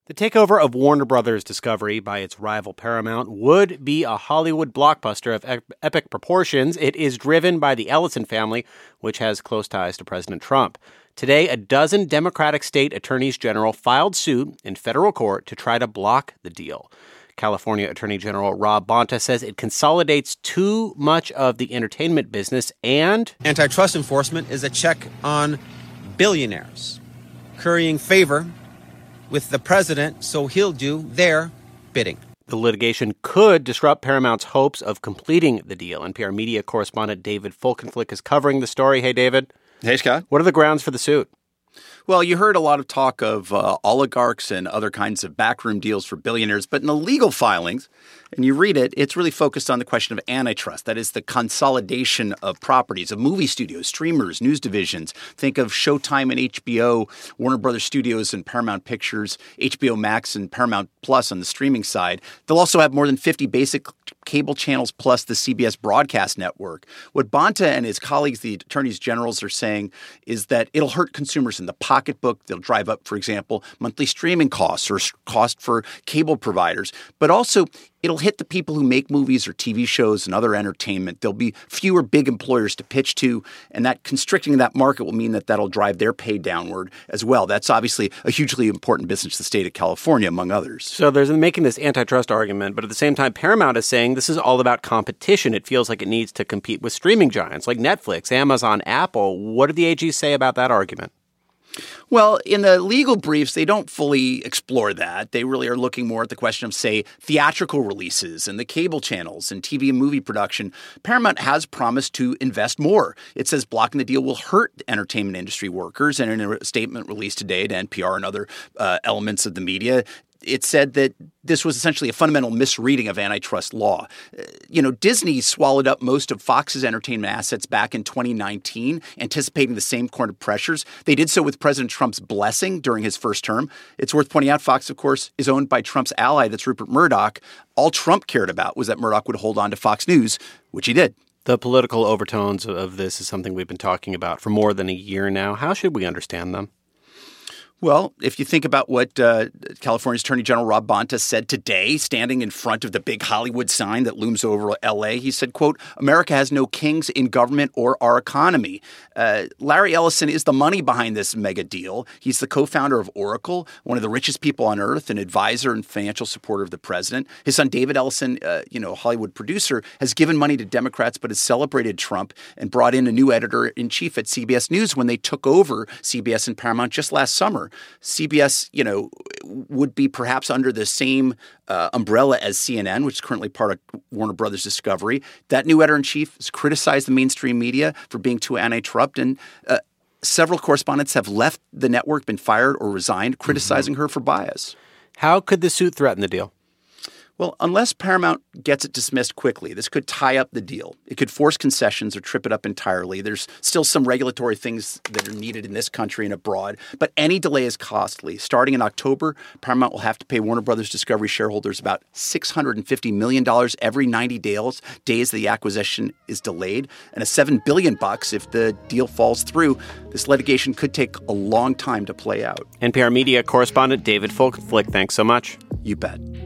The takeover of Warner Brothers Discovery by its rival Paramount would be a Hollywood blockbuster of epic proportions. It is driven by the Ellison family, which has close ties to President Trump. Today, a dozen Democratic state attorneys general filed suit in federal court to try to block the deal. California Attorney General Rob Bonta says it consolidates too much of the entertainment business and antitrust enforcement is a check on billionaires, currying favor with the president, so he'll do their bidding. The litigation could disrupt Paramount's hopes of completing the deal. NPR media correspondent David Folkenflik is covering the story. Hey, David. Hey, Scott. What are the grounds for the suit? Well, you heard a lot of talk of oligarchs and other kinds of backroom deals for billionaires, but in the legal filings, and you read it, it's really focused on the question of antitrust. That is the consolidation of properties, of movie studios, streamers, news divisions. Think of Showtime and HBO, Warner Brothers Studios and Paramount Pictures, HBO Max and Paramount Plus on the streaming side. They'll also have more than 50 basic cable channels plus the CBS broadcast network. What Bonta and his colleagues, the attorneys generals, are saying is that it'll hurt consumers in the pocketbook. They'll drive up, for example, monthly streaming costs or cost for cable providers. But also, it'll hit the people who make movies or TV shows and other entertainment. There'll be fewer big employers to pitch to, and that constricting that market will mean that that'll drive their pay downward as well. That's obviously a hugely important business to the state of California, among others. So there's making this antitrust argument, but at the same time, Paramount is saying this is all about competition. It feels like it needs to compete with streaming giants like Netflix, Amazon, Apple. What do the AGs say about that argument? Well, in the legal briefs, they don't fully explore that. They really are looking more at the question of, say, theatrical releases and the cable channels and TV and movie production. Paramount has promised to invest more. It says blocking the deal will hurt entertainment industry workers. And in a statement released today to NPR and other elements of the media, it said that this was essentially a fundamental misreading of antitrust law. Disney swallowed up most of Fox's entertainment assets back in 2019, anticipating the same kind of pressures. They did so with President Trump's blessing during his first term. It's worth pointing out Fox, of course, is owned by Trump's ally, that's Rupert Murdoch. All Trump cared about was that Murdoch would hold on to Fox News, which he did. The political overtones of this is something we've been talking about for more than a year now. How should we understand them? Well, if you think about what California's Attorney General Rob Bonta said today, standing in front of the big Hollywood sign that looms over L.A., he said, quote, "America has no kings in government or our economy." Larry Ellison is the money behind this mega deal. He's the co-founder of Oracle, one of the richest people on earth, an advisor and financial supporter of the president. His son, David Ellison, a Hollywood producer, has given money to Democrats but has celebrated Trump and brought in a new editor-in-chief at CBS News when they took over CBS and Paramount just last summer. CBS, would be perhaps under the same umbrella as CNN, which is currently part of Warner Brothers Discovery. That new editor-in-chief has criticized the mainstream media for being too anti-Trump, and several correspondents have left the network, been fired or resigned, criticizing her for bias. How could the suit threaten the deal? Well, unless Paramount gets it dismissed quickly, this could tie up the deal. It could force concessions or trip it up entirely. There's still some regulatory things that are needed in this country and abroad, but any delay is costly. Starting in October, Paramount will have to pay Warner Brothers Discovery shareholders about $650 million every 90 days the acquisition is delayed, and $7 billion if the deal falls through. This litigation could take a long time to play out. NPR media correspondent David Folkenflik, thanks so much. You bet.